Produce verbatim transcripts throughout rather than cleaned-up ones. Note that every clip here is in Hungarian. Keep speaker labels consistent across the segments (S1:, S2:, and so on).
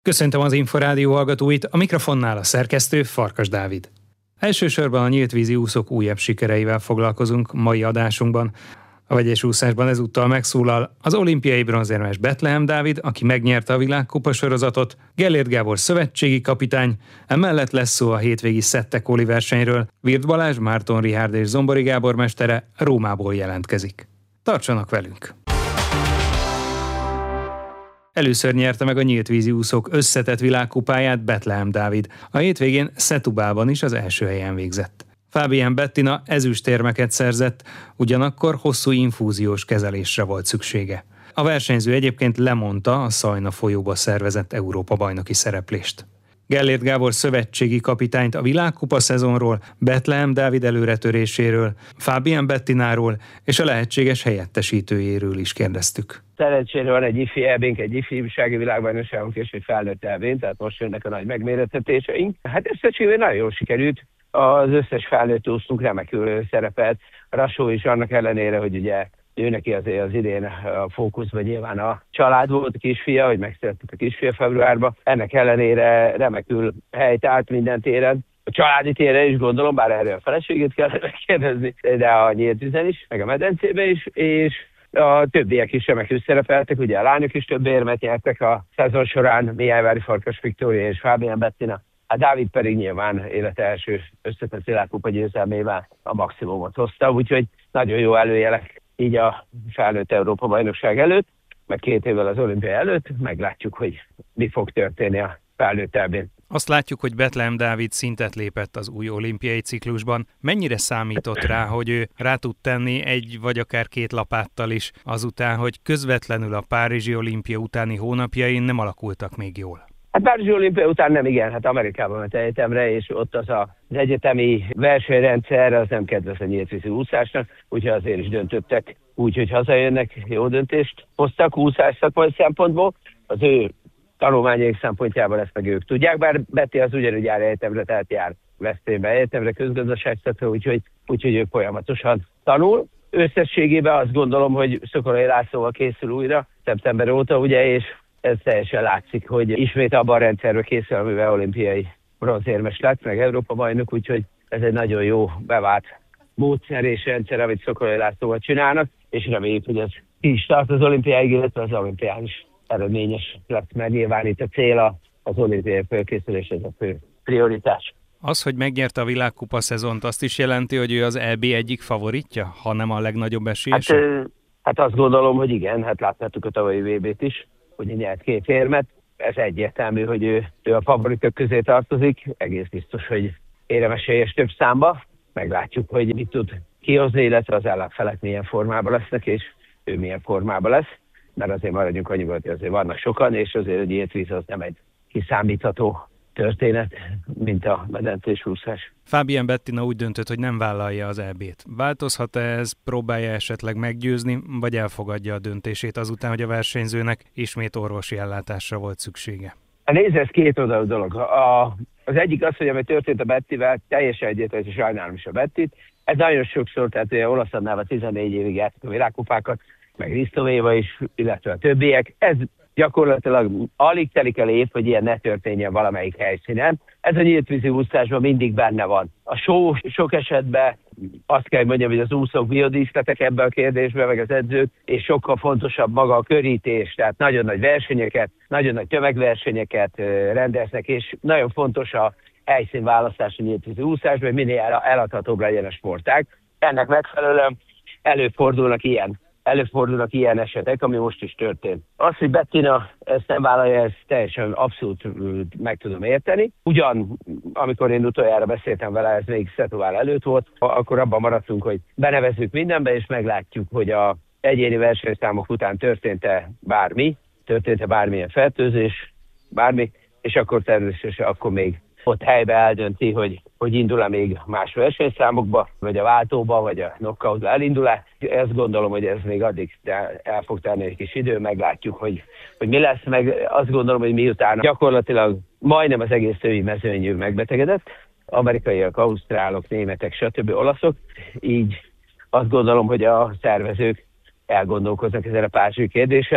S1: Köszöntöm az Inforádió hallgatóit, a mikrofonnál a szerkesztő Farkas Dávid. Elsősorban a nyíltvízi úszók újabb sikereivel foglalkozunk mai adásunkban. A vegyes úszásban ezúttal megszólal az olimpiai bronzérmes Bethlehem Dávid, aki megnyerte a világkupa sorozatot, Gellért Gábor szövetségi kapitány, emellett lesz szó a hétvégi szettekóli versenyről, Virth Balázs, Márton Richárd és Zombori Gábor mestere Rómából jelentkezik. Tartsanak velünk! Először nyerte meg a nyíltvízi úszók összetett világkupáját Bethlehem Dávid. A hétvégén Setubában is az első helyen végzett. Fabian Bettina ezüstérmeket szerzett, ugyanakkor hosszú infúziós kezelésre volt szüksége. A versenyző egyébként lemondta a Szajna folyóba szervezett Európa-bajnoki szereplést. Gellért Gábor szövetségi kapitányt a világkupa szezonról, Bethlehem Dávid előretöréséről, Fabian Bettináról és a lehetséges helyettesítőjéről is kérdeztük.
S2: Szerencsére van egy ifi ebénk, egy ifjúsági világbajnokságunk és egy felnőtt ebén, tehát most jönnek a nagy megmérettetéseink. Hát összességében nagyon jól sikerült. Az összes felnőtt úsztunk remekül szerepelt. Rasó is annak ellenére, hogy ugye ő neki azért az idén a fókuszban nyilván a család volt, a kisfia, hogy megszületett a kisfia februárban. Ennek ellenére remekül helyt állt minden téren. A családi téren is gondolom, bár erről a feleségét kell megkérdezni, de a nyíltvízen is, meg a medencébe is, és a többiek is remekül szerepeltek, ugye a lányok is több érmet nyertek a szezon során, Mihályvári Farkas Viktória és Fabian Bettina. A Dávid pedig nyilván élete első összetett világkupa győzelmével a maximumot hozta, úgyhogy nagyon jó előjelek így a felnőtt Európa-bajnokság előtt, meg két évvel az olimpia előtt, meglátjuk, hogy mi fog történni a felnőtt ebén.
S1: Azt látjuk, hogy Bethlehem Dávid szintet lépett az új olimpiai ciklusban. Mennyire számított rá, hogy ő rá tud tenni egy vagy akár két lapáttal is azután, hogy közvetlenül a Párizsi olimpia utáni hónapjain nem alakultak még jól?
S2: Hát Párizsi olimpia után nem igen, hát Amerikában ment egyetemre, és ott az a, az egyetemi versenyrendszer, az nem kedves a nyíltvízi úszásnak, úgyhogy azért is döntöttek úgy, hogy hazajönnek, jó döntést hoztak úszás szakmai szempontból. Az ő tanulmányaik szempontjából ezt meg ők tudják, bár Betty az ugyanúgy jár egyetemre, tehát jár Veszprémbe egyetemre, közgazdaságszakra, úgyhogy, úgyhogy ők folyamatosan tanul. Összességében azt gondolom, hogy Szokolai Lászlóval készül újra, szeptember óta, ugye, és ez teljesen látszik, hogy ismét abban a rendszerben készül, amivel olimpiai bronzérmes lett, meg Európa-bajnok, úgyhogy ez egy nagyon jó bevált módszer és rendszer, amit Szokolai Lászlóval csinálnak, és reméljük, hogy ez ki is tart az olimpiáig, illetve az olimpián is eredményes lesz, mert nyilván itt a cél az olimpiai fölkészülés, ez a fő prioritás.
S1: Az, hogy megnyerte a világkupa szezont, azt is jelenti, hogy ő az é bé egyik favoritja, ha nem a legnagyobb esélyese?
S2: Hát, hát azt gondolom, hogy igen, hát láthattuk a tavalyi vé bét is, hogy nyert két érmet. Ez egyértelmű, hogy ő, ő a favoritok közé tartozik, egész biztos, hogy éremesélyes több számba. Meglátjuk, hogy mit tud kihozni, illetve az ellenfelek milyen formában lesznek, és ő milyen formában lesz. Mert azért maradjunk annyiban, hogy azért vannak sokan, és azért a nyíltvíz az nem egy kiszámítható történet, mint a medencés úszás.
S1: Fabian Bettina úgy döntött, hogy nem vállalja az é bét. Változhat-e ez, próbálja esetleg meggyőzni, vagy elfogadja a döntését azután, hogy a versenyzőnek ismét orvosi ellátásra volt szüksége?
S2: Nézd, ez két oldalú dolog. A, az egyik az, hogy ami történt a Bettivel, teljesen egyértelmű, és sajnálom is a Bettit. Ez nagyon sokszor, tehát ugye Olaszannával tizennégy évig játszik a világkupákat, meg Risztovéva is, illetve a többiek. Ez gyakorlatilag alig telik el év, hogy ilyen ne történjen valamelyik helyszínen. Ez a nyíltvízi úszásban mindig benne van. A show sok esetben azt kell mondjam, hogy az úszók biodíszletek ebben a kérdésben, meg az edzők, és sokkal fontosabb maga a körítés, tehát nagyon nagy versenyeket, nagyon nagy tömegversenyeket rendeznek, és nagyon fontos a helyszínválasztás a nyíltvízi úszásban, hogy minél eladhatóbb legyen a sportág. Ennek megfelelően előfordulnak ilyen Előfordulnak ilyen esetek, ami most is történt. Az, hogy Bettina ezt nem vállalja, ezt teljesen abszolút meg tudom érteni. Ugyan, amikor én utoljára beszéltem vele, ez még Setubán előtt volt, akkor abban maradtunk, hogy benevezzük mindenbe, és meglátjuk, hogy a egyéni versenyszámok után történt-e bármi, történt-e bármilyen fertőzés, bármi, és akkor természetesen akkor még ott helybe eldönti, hogy, hogy indul-e még más versenyszámokba, vagy a váltóba, vagy a knockoutba elindul-e. Ezt gondolom, hogy ez még addig el fog tenni egy kis idő, meglátjuk, hogy, hogy mi lesz, meg azt gondolom, hogy miután gyakorlatilag majdnem az egész női mezőnyű megbetegedett, amerikaiak, ausztrálok, németek, stb. Olaszok, így azt gondolom, hogy a szervezők elgondolkoznak ezen a párizsi kérdésen,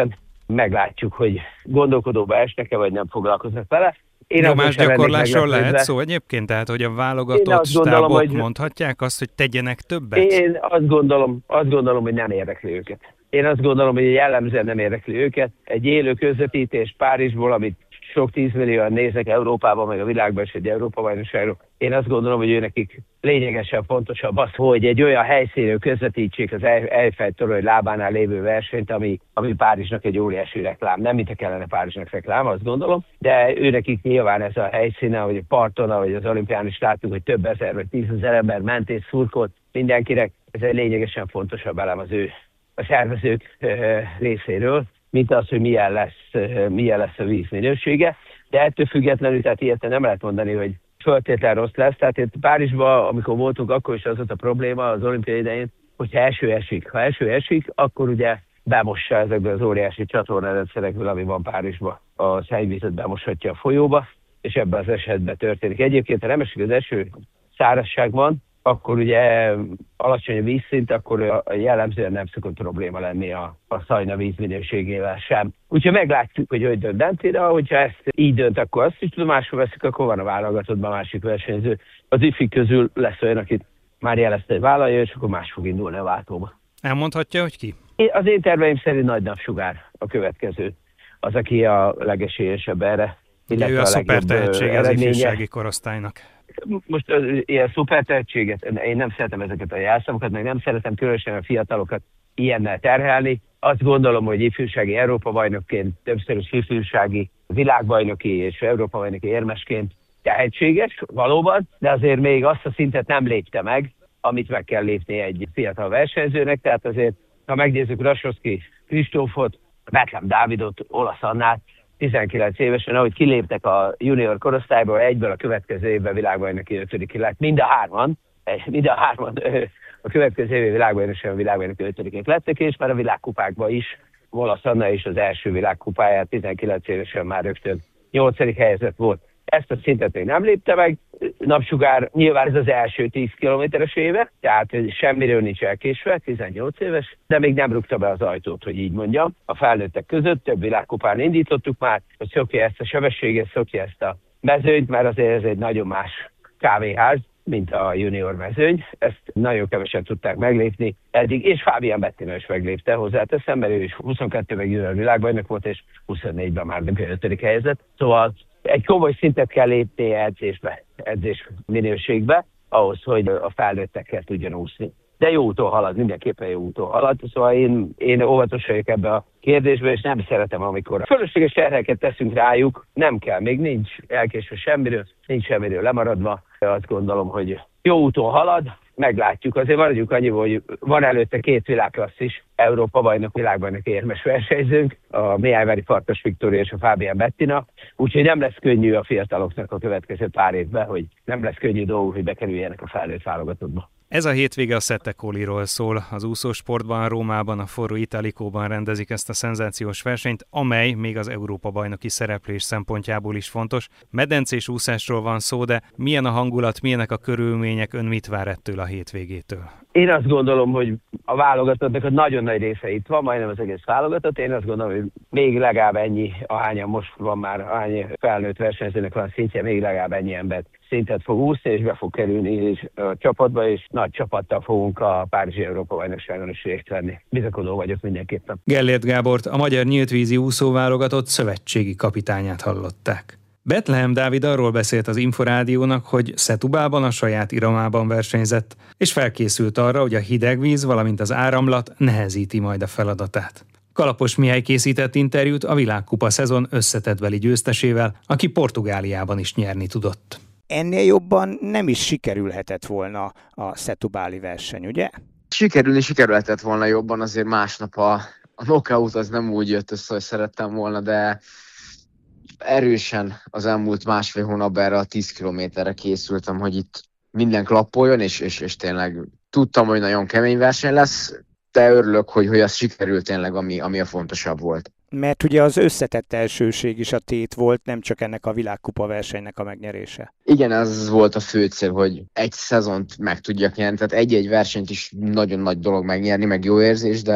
S2: meglátjuk, hogy gondolkodóba esnek-e, vagy nem foglalkoznak vele.
S1: Nyomásgyakorlásról lehet szó egyébként? Tehát, hogy a válogatott stábok hogy... mondhatják azt, hogy tegyenek többet?
S2: Én azt gondolom, azt gondolom, hogy nem érdekli őket. Én azt gondolom, hogy jellemzően nem érdekli őket. Egy élő közvetítés Párizsból, amit sok tízmillióan néznek Európában, meg a világban is egy Európa-bajnokságról. Én azt gondolom, hogy őnekik lényegesen fontosabb az, hogy egy olyan helyszínről közvetítsék az Eiffel-torony lábánál lévő versenyt, ami, ami Párizsnak egy óriási reklám. Nem mintha kellene Párizsnak reklám, azt gondolom, de őnekik nyilván ez a helyszíne, vagy a parton, ahogy az olimpián is láttuk, hogy több ezer vagy tízezer ember ment és szurkolt mindenkinek. Ez egy lényegesen fontosabb elem az ő a szervezők részéről, mint az, hogy milyen lesz, milyen lesz a víz minősége. De ettől függetlenül, tehát ilyet nem lehet mondani, hogy föltétlen rossz lesz. Tehát itt Párizsban, amikor voltunk, akkor is az volt a probléma az olimpia idején, hogyha eső esik. Ha eső esik, akkor ugye bemossa ezekből az óriási csatornarendszerekből, ami van Párizsban. A szennyvizet bemoshatja a folyóba, és ebben az esetben történik. Egyébként, ha nem esik az eső, szárazság van, akkor ugye alacsony a vízszint, akkor jellemzően nem szokott probléma lenni a, a Szajna víz minőségével sem. Úgyhogy meglátjuk, hogy hogy dönt Dante, de hogyha ezt így dönt, akkor azt is tudomásul veszik, akkor van a válogatottban másik versenyző. Az ifik közül lesz olyan, akit már jelezte, hogy vállalja, és akkor más fog indulni a váltóba.
S1: Elmondhatja, hogy ki?
S2: Az én terveim szerint Nagy Napsugár a következő. Az, aki a legesélyesebb erre.
S1: Ugye ő a, a szupertehetség az ifjúsági korosztálynak.
S2: Most ilyen szupertehetséget, én nem szeretem ezeket a jelszavakat, meg nem szeretem különösen a fiatalokat ilyennel terhelni. Azt gondolom, hogy ifjúsági Európa-bajnokként, többszörös ifjúsági világbajnoki és Európa-bajnoki érmesként tehetséges, valóban, de azért még azt a szintet nem lépte meg, amit meg kell lépni egy fiatal versenyzőnek. Tehát azért, ha megnézzük Rasovszky Kristófot, Bethlehem Dávidot, Olasz Annát, tizenkilenc évesen, ahogy kiléptek a junior korosztályból, egyből a következő évben világbajnoki ötödik lett. Mind a hárman, mind a hárman a következő évben világbajnokságon világbajnoki ötödikek lettek, és már a világkupákban is Olasz Anna is az első világkupáját tizenkilenc évesen már rögtön nyolcadik helyezett volt. Ezt a szintet még nem lépte meg. Napsugár nyilván ez az első tíz kilométeres éve, tehát semmiről nincs elkésve, tizennyolc éves, de még nem rúgta be az ajtót, hogy így mondjam. A felnőttek között több világkupán indítottuk már, hogy szokja ezt a sebességet, szokja ezt a mezőnyt, mert azért ez egy nagyon más kávéház, mint a junior mezőny. Ezt nagyon kevesen tudták meglépni eddig, és Fabian Bettina is meglépte, hozzáteszem, mert ő is huszonkettőben junior világbajnok volt, és huszonnégyben már nem ötödik helyezett. Szóval egy komoly szintet kell lépni edzésbe, edzés minőségbe, ahhoz, hogy a felnőttekkel tudjon úszni. De jó úton halad, mindenképpen jó úton halad. Szóval én, én óvatos vagyok ebbe a kérdésbe, és nem szeretem, amikor fölösleges terheket teszünk rájuk. Nem kell, még nincs elkésve semmiről, nincs semmiről lemaradva. Azt gondolom, hogy jó úton halad, meglátjuk. Azért maradjunk annyiból, hogy van előtte két világklassz is, Európa-bajnok, világbajnok érmes versenyzőnk, a Mihályvári Farkas Viktória és a Fabian Bettina, úgyhogy nem lesz könnyű a fiataloknak a következő pár évben, hogy nem lesz könnyű dolguk, hogy bekerüljenek a felnőtt válogatottba.
S1: Ez a hétvége a Settekoliról szól. Az úszósportban, Rómában, a Forró Italikóban rendezik ezt a szenzációs versenyt, amely még az Európa-bajnoki szereplés szempontjából is fontos. Medencés úszásról van szó, de milyen a hangulat, milyenek a körülmények, ön mit vár ettől a hétvégétől?
S2: Én azt gondolom, hogy a válogatottnak a nagyon nagy része itt van, majdnem az egész válogatott. Én azt gondolom, hogy még legalább ennyi, ahányan most van már, ahány felnőtt versenyzőnek van szintje, még legalább ennyi embert szintet fog úszni, és be fog kerülni a csapatba, és nagy csapattal fogunk a Párizsi Európa-bajnokságon is részt venni. Bizakodó vagyok mindenképpen.
S1: Gellért Gábort, a magyar nyíltvízi úszóválogatott szövetségi kapitányát hallották. Bethlehem Dávid arról beszélt az Inforádiónak, hogy Setubában a saját iramában versenyzett, és felkészült arra, hogy a hideg víz, valamint az áramlat nehezíti majd a feladatát. Kalapos Mihály készített interjút a világkupa szezon összetettbeli győztesével, aki Portugáliában is nyerni tudott.
S3: Ennél jobban nem is sikerülhetett volna a setubáli verseny, ugye?
S4: Sikerülni sikerülhetett volna jobban, azért másnap a, a knockout az nem úgy jött össze, hogy szerettem volna, de erősen az elmúlt másfél hónapban erre a tíz kilométerre készültem, hogy itt minden klappoljon, és, és, és tényleg tudtam, hogy nagyon kemény verseny lesz, de örülök, hogy, hogy az sikerült tényleg, ami, ami a fontosabb volt.
S3: Mert ugye az összetett elsőség is a tét volt, nem csak ennek a világkupa versenynek a megnyerése.
S4: Igen, ez volt a fő cél, hogy egy szezont meg tudjak nyerni, tehát egy-egy versenyt is nagyon nagy dolog megnyerni, meg jó érzés, de,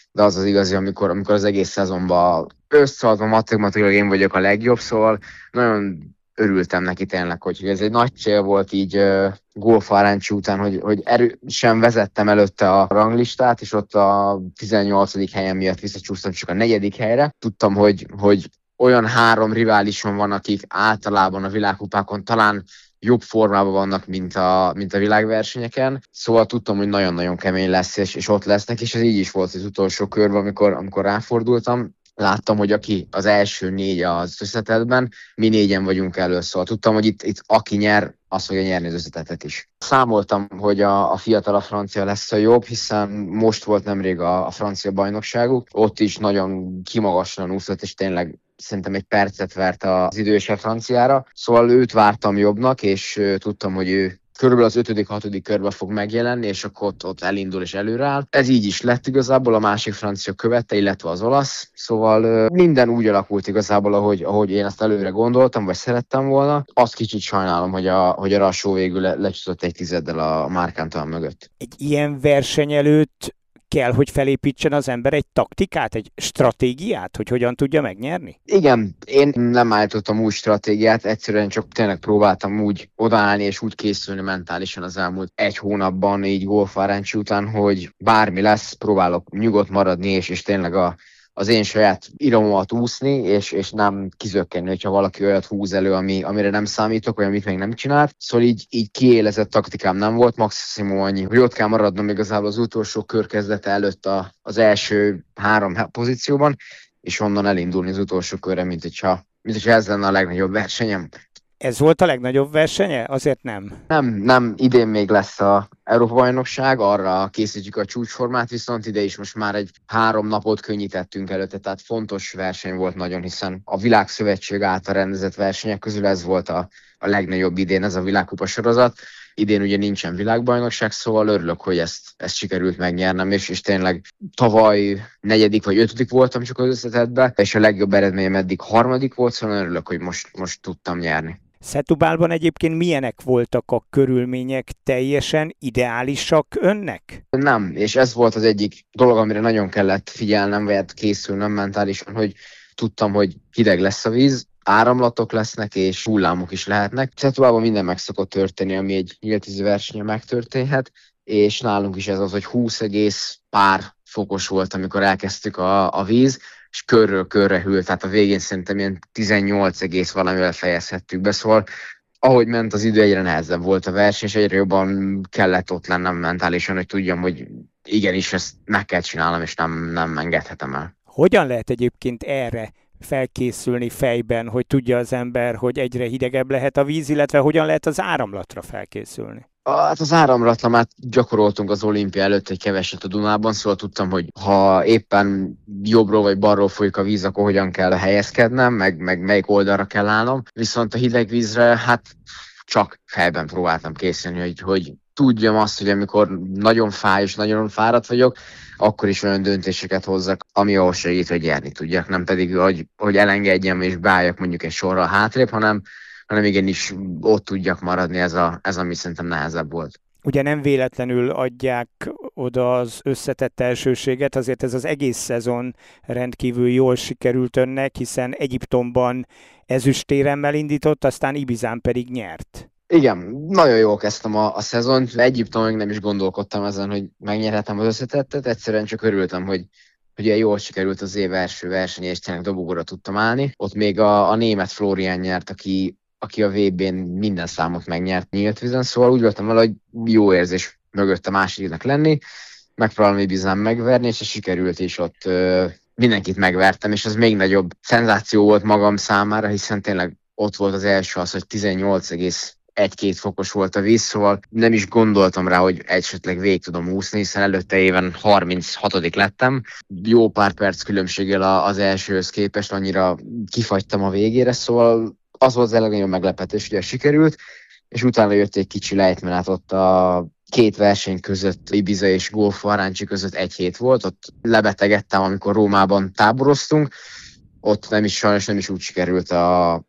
S4: de az az igazi, amikor, amikor az egész szezonban összeadva matematikailag én vagyok a legjobb, szóval nagyon örültem neki tényleg, hogy ez egy nagy cél volt így uh, Golf-Aráncs után, hogy, hogy erősen vezettem előtte a ranglistát, és ott a tizennyolcadik helyen miatt visszacsúsztam csak a negyedik helyre. Tudtam, hogy, hogy olyan három riválisom van, akik általában a világkupákon talán jobb formában vannak, mint a, mint a világversenyeken. Szóval tudtam, hogy nagyon-nagyon kemény lesz, és, és ott lesznek, és ez így is volt az utolsó körben, amikor, amikor ráfordultam. Láttam, hogy aki az első négy az összetettben, mi négyen vagyunk elő, szóval tudtam, hogy itt, itt aki nyer, azt fogja nyerni az összetettet is. Számoltam, hogy a, a fiatal a francia lesz a jobb, hiszen most volt nemrég a, a francia bajnokságuk, ott is nagyon kimagasan úszott, és tényleg szerintem egy percet vert az idősebb franciára, szóval őt vártam jobbnak, és uh, tudtam, hogy ő körülbelül az ötödik-hatodik körben fog megjelenni, és akkor ott, ott elindul és előreáll. Ez így is lett igazából, a másik francia követte, illetve az olasz. Szóval uh, minden úgy alakult igazából, ahogy, ahogy én ezt előre gondoltam, vagy szerettem volna. Azt kicsit sajnálom, hogy a, hogy a Rassó végül le, lecsúszott egy tizeddel a Marc Antoine mögött.
S3: Egy ilyen verseny előtt kell, hogy felépítsen az ember egy taktikát, egy stratégiát, hogy hogyan tudja megnyerni?
S4: Igen, én nem állítottam úgy stratégiát, egyszerűen csak tényleg próbáltam úgy odaállni és úgy készülni mentálisan az elmúlt egy hónapban, így Golf-Aráncs után, hogy bármi lesz, próbálok nyugodt maradni, és, és tényleg a az én saját iromomat úszni, és, és nem kizökkenni, hogyha valaki olyat húz elő, ami, amire nem számítok, vagy amit még nem csinált. Szóval így, így kiélezett taktikám nem volt, maximum annyi, hogy ott kell maradnom igazából az utolsó kör kezdete előtt a, az első három pozícióban, és onnan elindulni az utolsó körre, mint hogyha, mint hogyha ez lenne a legnagyobb versenyem.
S3: Ez volt a legnagyobb versenye? Azért nem.
S4: Nem, nem, idén még lesz a Európa-bajnokság, arra készítjük a csúcsformát, viszont ide is most már egy három napot könnyítettünk előtte, tehát fontos verseny volt nagyon, hiszen a Világszövetség által rendezett versenyek közül ez volt a, a legnagyobb idén, ez a világkupa sorozat. Idén ugye nincsen világbajnokság, szóval örülök, hogy ezt, ezt sikerült megnyernem, és, és tényleg tavaly negyedik vagy ötödik voltam csak az összetettben, és a legjobb eredményem eddig harmadik volt, szóval örülök, hogy most, most tudtam nyerni.
S3: Setúbalban egyébként milyenek voltak a körülmények, teljesen ideálisak önnek?
S4: Nem, és ez volt az egyik dolog, amire nagyon kellett figyelnem, vagy készülnem mentálisan, hogy tudtam, hogy hideg lesz a víz, áramlatok lesznek, és hullámok is lehetnek. Setúbalban minden meg szokott történni, ami egy nyílt vízi versenyen megtörténhet, és nálunk is ez az, hogy húsz egész pár fokos volt, amikor elkezdtük a, a víz, és körről körre hűlt, tehát a végén szerintem ilyen tizennyolc egész valamivel fejezhettük be, szóval ahogy ment az idő, egyre nehezebb volt a verseny, és egyre jobban kellett ott lennem mentálisan, hogy tudjam, hogy igenis ezt meg kell csinálnom, és nem, nem engedhetem el.
S3: Hogyan lehet egyébként erre felkészülni fejben, hogy tudja az ember, hogy egyre hidegebb lehet a víz, illetve hogyan lehet az áramlatra felkészülni?
S4: Hát az áramlatra már gyakoroltunk az olimpia előtt egy keveset a Dunában, szóval tudtam, hogy ha éppen jobbról vagy balról folyik a víz, akkor hogyan kell helyezkednem, meg, meg melyik oldalra kell állnom. Viszont a hideg vízre hát csak fejben próbáltam készülni, hogy, hogy tudjam azt, hogy amikor nagyon fáj és nagyon fáradt vagyok, akkor is olyan döntéseket hozzak, ami ahhoz segít, hogy nyerni tudjak. Nem pedig, hogy, hogy elengedjem és beálljak mondjuk egy sorral hátrébb, hanem hanem igenis ott tudjak maradni, ez, a, ez ami szerintem nehezebb volt.
S3: Ugye nem véletlenül adják oda az összetett elsőséget, azért ez az egész szezon rendkívül jól sikerült önnek, hiszen Egyiptomban ezüstéremmel indított, aztán Ibizán pedig nyert.
S4: Igen, nagyon jól kezdtem a, a szezont. Egyiptomig nem is gondolkodtam ezen, hogy megnyerhetem az összetettet, egyszerűen csak örültem, hogy hogy ilyen jól sikerült az év első verseny, és tényleg dobogóra tudtam állni. Ott még a, a német Florian nyert, aki aki a vé bén minden számot megnyert nyílt vízen, szóval úgy voltam vele, hogy jó érzés mögött a másodiknak lenni, megpróbálom Ibizán megverni, és sikerült is ott ö, mindenkit megvertem, és az még nagyobb szenzáció volt magam számára, hiszen tényleg ott volt az első az, hogy tizennyolc egész egy-két fokos volt a víz, szóval nem is gondoltam rá, hogy esetleg végig tudom úszni, hiszen előtte éven harminchatodik lettem. Jó pár perc különbséggel az elsőhöz képest, annyira kifagytam a végére, szóval az volt az legnagyobb meglepetés, ugye sikerült, és utána jött egy kicsi lejtmenet ott a két verseny között, Ibiza és Golf-Aráncsi között egy hét volt, ott lebetegedtem, amikor Rómában táboroztunk, ott nem is sajnos nem is úgy sikerült a,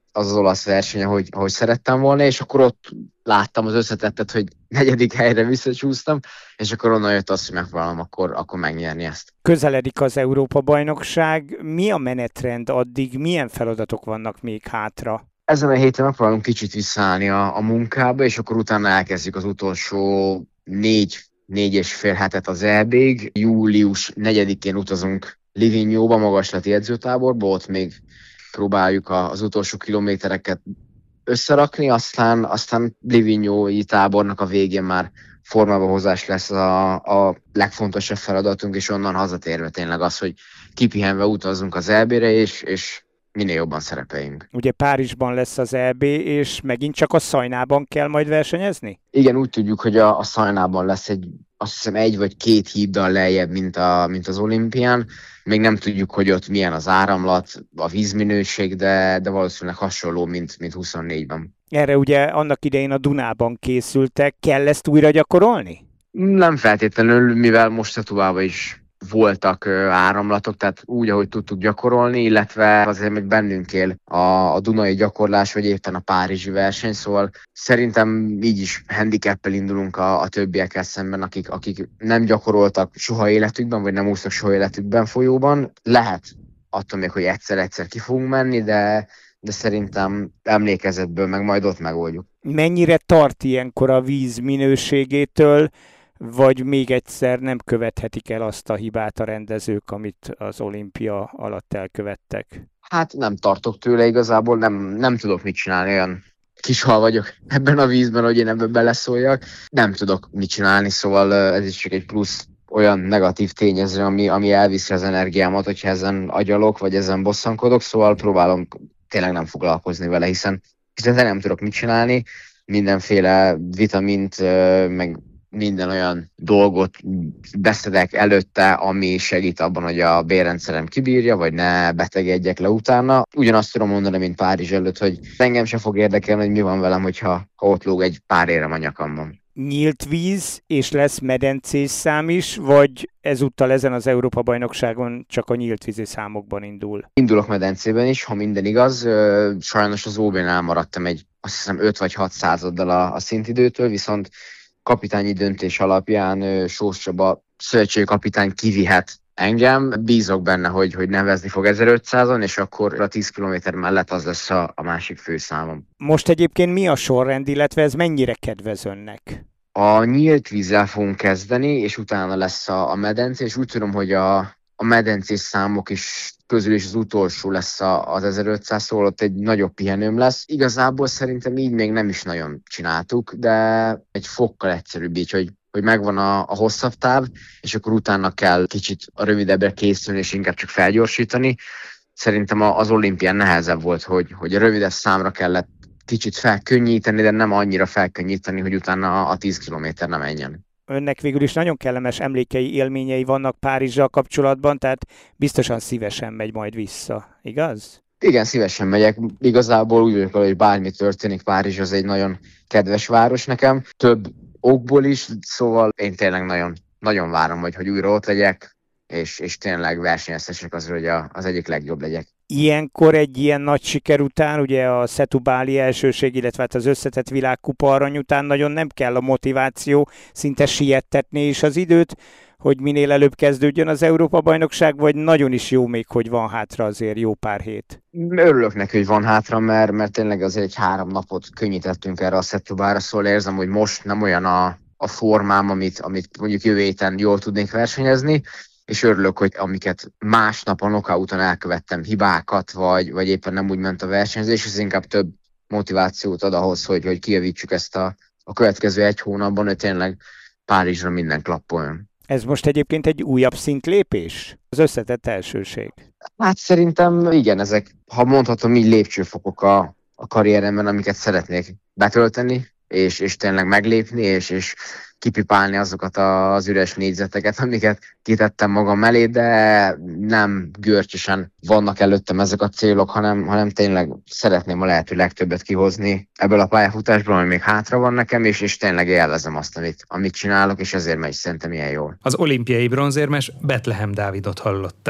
S4: az az olasz verseny, ahogy, ahogy szerettem volna, és akkor ott láttam az összetettet, hogy negyedik helyre visszacsúsztam, és akkor onnan jött az, hogy megpróbálom akkor, akkor megnyerni ezt.
S3: Közeledik az Európa-bajnokság. Mi a menetrend addig? Milyen feladatok vannak még hátra?
S4: Ezen a héten megpróbálunk kicsit visszaállni a, a munkába, és akkor utána elkezdjük az utolsó négy, négy és fél hetet az é bé-ig. július negyedikén utazunk Livignóba, magaslati edzőtáborba, ott még próbáljuk az utolsó kilométereket összerakni, aztán, aztán Livignói tábornak a végén már formába hozás lesz a, a legfontosabb feladatunk, és onnan hazatérve tényleg az, hogy kipihenve utazzunk az é bé-re, és, és minél jobban szerepeljünk.
S3: Ugye Párizsban lesz az é bé, és megint csak a Szajnában kell majd versenyezni?
S4: Igen, úgy tudjuk, hogy a, a Szajnában lesz egy, azt hiszem egy vagy két híddal lejjebb, mint, a, mint az olimpián. Még nem tudjuk, hogy ott milyen az áramlat, a vízminőség, de, de valószínűleg hasonló, mint, mint huszonnégyben.
S3: Erre ugye annak idején a Dunában készültek. Kell ezt újra gyakorolni?
S4: Nem feltétlenül, mivel most Setubában is voltak áramlatok, tehát úgy, ahogy tudtuk gyakorolni, illetve azért még bennünk él a, a dunai gyakorlás, vagy éppen a párizsi verseny, szóval szerintem így is handicappel indulunk a, a többiekkel szemben, akik, akik nem gyakoroltak soha életükben, vagy nem úsztak soha életükben folyóban. Lehet attól még, hogy egyszer-egyszer ki fogunk menni, de, de szerintem emlékezetből meg majd ott megoldjuk.
S3: Mennyire tart ilyenkor a víz minőségétől, vagy még egyszer nem követhetik el azt a hibát a rendezők, amit az olimpia alatt elkövettek?
S4: Hát nem tartok tőle igazából, nem, nem tudok mit csinálni, olyan kishal vagyok ebben a vízben, hogy én ebben beleszóljak. Nem tudok mit csinálni, szóval ez is csak egy plusz olyan negatív tényező, ami, ami elviszi az energiámat, hogyha ezen agyalok, vagy ezen bosszankodok, szóval próbálom tényleg nem foglalkozni vele, hiszen, hiszen nem tudok mit csinálni, mindenféle vitamint, meg minden olyan dolgot beszedek előtte, ami segít abban, hogy a bérrendszerem kibírja, vagy ne betegedjek le utána. Ugyanazt tudom mondani, mint Párizs előtt, hogy engem sem fog érdekelni, hogy mi van velem, hogyha ha ott lóg egy pár érem a nyakamban.
S3: Nyílt víz, és lesz medencés szám is, vagy ezúttal ezen az Európa-bajnokságon csak a nyílt vízi számokban indul?
S4: Indulok medencében is, ha minden igaz. Sajnos az ó bén elmaradtam egy, azt hiszem, öt vagy hat századdal a, a szintidőtől, viszont kapitányi döntés alapján Sós Csaba szövetségkapitány kivihet engem. Bízok benne, hogy, hogy nevezni fog ezerötszázon, és akkor a tíz kilométer mellett az lesz a, a másik főszámom.
S3: Most egyébként mi a sorrend, illetve ez mennyire kedvez önnek?
S4: A nyílt vízzel fogunk kezdeni, és utána lesz a, a medence, és úgy tudom, hogy a, a medencés számok is közül is az utolsó lesz az ezerötszáz, szóval ott egy nagyobb pihenőm lesz. Igazából szerintem így még nem is nagyon csináltuk, de egy fokkal egyszerűbb így, hogy, hogy megvan a, a hosszabb táv, és akkor utána kell kicsit a rövidebbre készülni, és inkább csak felgyorsítani. Szerintem az olimpián nehezebb volt, hogy, hogy a rövidebb számra kellett kicsit felkönnyíteni, de nem annyira felkönnyíteni, hogy utána a tíz kilométer nem menjen.
S3: Önnek végül is nagyon kellemes emlékei, élményei vannak Párizsal kapcsolatban, tehát biztosan szívesen megy majd vissza, igaz?
S4: Igen, szívesen megyek. Igazából úgy vagyok, hogy bármi történik, Párizs az egy nagyon kedves város nekem. Több okból is, szóval én tényleg nagyon, nagyon várom, hogy, hogy újra ott legyek, és, és tényleg versenyeztessek azért, hogy a, az egyik legjobb legyek.
S3: Ilyenkor egy ilyen nagy siker után, ugye a setubáli elsőség, illetve az összetett világkupa arany után nagyon nem kell a motiváció, szinte siettetni is az időt, hogy minél előbb kezdődjön az Európa-bajnokság, vagy nagyon is jó még, hogy van hátra azért jó pár hét?
S4: Örülök neki, hogy van hátra, mert, mert tényleg azért egy három napot könnyítettünk erre a setubára, szóval érzem, hogy most nem olyan a, a formám, amit, amit mondjuk jövő héten jól tudnék versenyezni, és örülök, hogy amiket másnap a knockouton elkövettem, hibákat, vagy, vagy éppen nem úgy ment a versenyzés, ez inkább több motivációt ad ahhoz, hogy, hogy kijavítsuk ezt a, a következő egy hónapban, hogy tényleg Párizsra minden klappoljon.
S3: Ez most egyébként egy újabb szintlépés? Az összetett elsőség?
S4: Hát szerintem igen, ezek, ha mondhatom így, lépcsőfokok a, a karrieremben, amiket szeretnék betölteni, és, és tényleg meglépni, és, és kipipálni azokat az üres négyzeteket, amiket kitettem magam elé, de nem görcsösen vannak előttem ezek a célok, hanem, hanem tényleg szeretném a lehető legtöbbet kihozni ebből a pályafutásból, ami még hátra van nekem, és, és tényleg élvezem azt, amit, amit csinálok, és ezért megy szerintem ilyen jól.
S1: Az olimpiai bronzérmes Betlehem Dávidot hallották.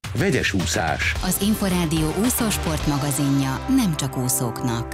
S5: Vegyes úszás.
S6: Az Inforádió úszósport magazinja nem csak úszóknak.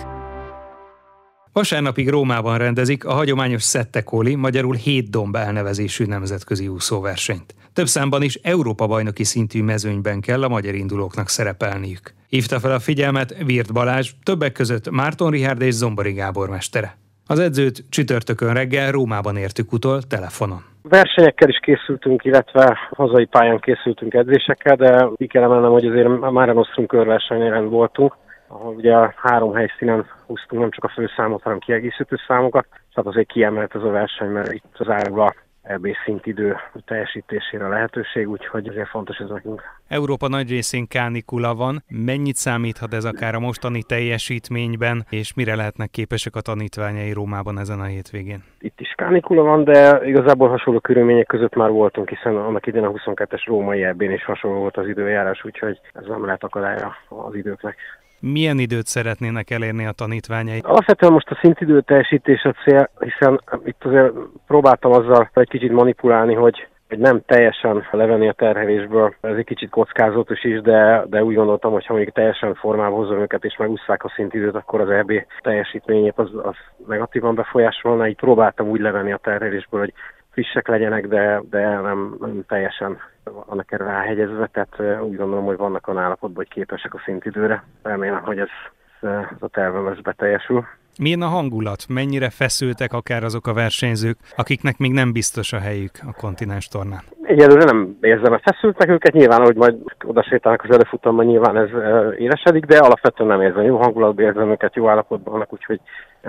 S1: Vasárnapig Rómában rendezik a hagyományos Settekoli, magyarul hét domb elnevezésű nemzetközi úszóversenyt. Több számban is Európa-bajnoki szintű mezőnyben kell a magyar indulóknak szerepelniük. Hívta fel a figyelmet Wirth Balázs, többek között Márton Richárd és Zombori Gábor mestere. Az edzőt csütörtökön reggel Rómában értük utol telefonon.
S7: Versenyekkel is készültünk, illetve hazai pályán készültünk edzésekkel, de ki kell emelnem, hogy azért a Mare Nostrum körversenyen voltunk, ahol ugye három helyszínen húztunk nem csak a főszámot, hanem kiegészítő számokat, tehát azért kiemelt ez a verseny, mert itt az árul a é bé szintidő teljesítésére lehetőség, úgyhogy ezért fontos ez nekünk.
S1: Európa nagy részén kánikula van. Mennyit számíthat ez akár a mostani teljesítményben, és mire lehetnek képesek a tanítványai Rómában ezen a hétvégén?
S7: Itt is kánikula van, de igazából hasonló körülmények között már voltunk, hiszen annak idén a huszonkettes római é bén is hasonló volt az időjárás, úgyhogy ez nem lehet akadálya az időknek.
S1: Milyen időt szeretnének elérni a tanítványai?
S7: Alapvetően most a szintidő teljesítés a cél, hiszen itt azért próbáltam azzal egy kicsit manipulálni, hogy, hogy nem teljesen levenni a terhelésből. Ez egy kicsit kockázatos is, de, de úgy gondoltam, hogy ha mondjuk teljesen formába hozom őket és megúszszák a szintidőt, akkor az é bé teljesítményét az, az negatívan befolyásolna. Így próbáltam úgy levenni a terhelésből, hogy frissek legyenek, de, de nem, nem teljesen vannak erre ráhegyezve, tehát úgy gondolom, hogy vannak olyan állapotban, hogy képesek a szintidőre. Remélem, hogy ez, ez a tervem ez beteljesül.
S1: Milyen a hangulat? Mennyire feszültek akár azok a versenyzők, akiknek még nem biztos a helyük a kontinens tornán?
S7: Egyelőre nem érzem, hogy feszültnek őket, nyilván, ahogy majd odasétálnak az előfutamban, nyilván ez élesedik, de alapvetően nem érzem. Jó hangulatban érzem őket, jó állapotban vannak, úgyhogy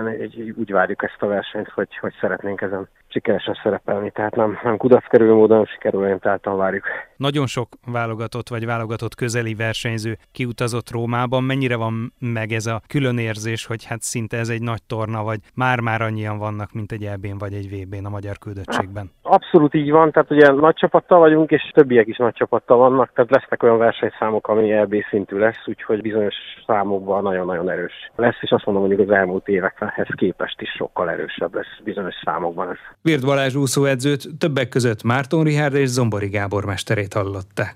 S7: úgy várjuk ezt a versenyt, hogy, hogy szeretnénk ezen sikeresen szerepelni, tehát nem, nem kudarckerülő módon sikerülően, tehát várjuk.
S1: Nagyon sok válogatott vagy válogatott közeli versenyző kiutazott Rómában. Mennyire van meg ez a külön érzés, hogy hát szinte ez egy nagy torna, vagy már-már annyian vannak, mint egy é bén vagy egy vé bén a magyar küldöttségben?
S7: Abszolút így van, tehát ugye nagy csapattal vagyunk, és többiek is nagy csapattal vannak, tehát lesznek olyan versenyszámok, ami é bé szintű lesz, úgyhogy bizonyos számokban nagyon-nagyon erős lesz, és azt mondom, hogy az elmúlt évekhez képest is sokkal erősebb lesz bizonyos számokban ez.
S1: Wirth Balázs úszóedzőt többek között Márton Richárd és Zombori Gábor mesterét hallották.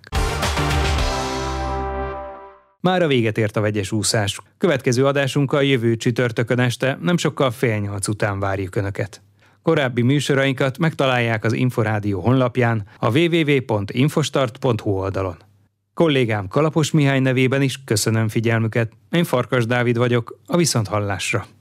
S1: Már a véget ért a vegyes úszás. Következő adásunkkal jövő csütörtökön este nem sokkal fél nyolc után várjuk Önöket. Korábbi műsorainkat megtalálják az Inforádió honlapján, a double-u double-u double-u pont infostart pont hu oldalon. Kollégám Kalapos Mihály nevében is köszönöm figyelmüket. Én Farkas Dávid vagyok, a viszonthallásra.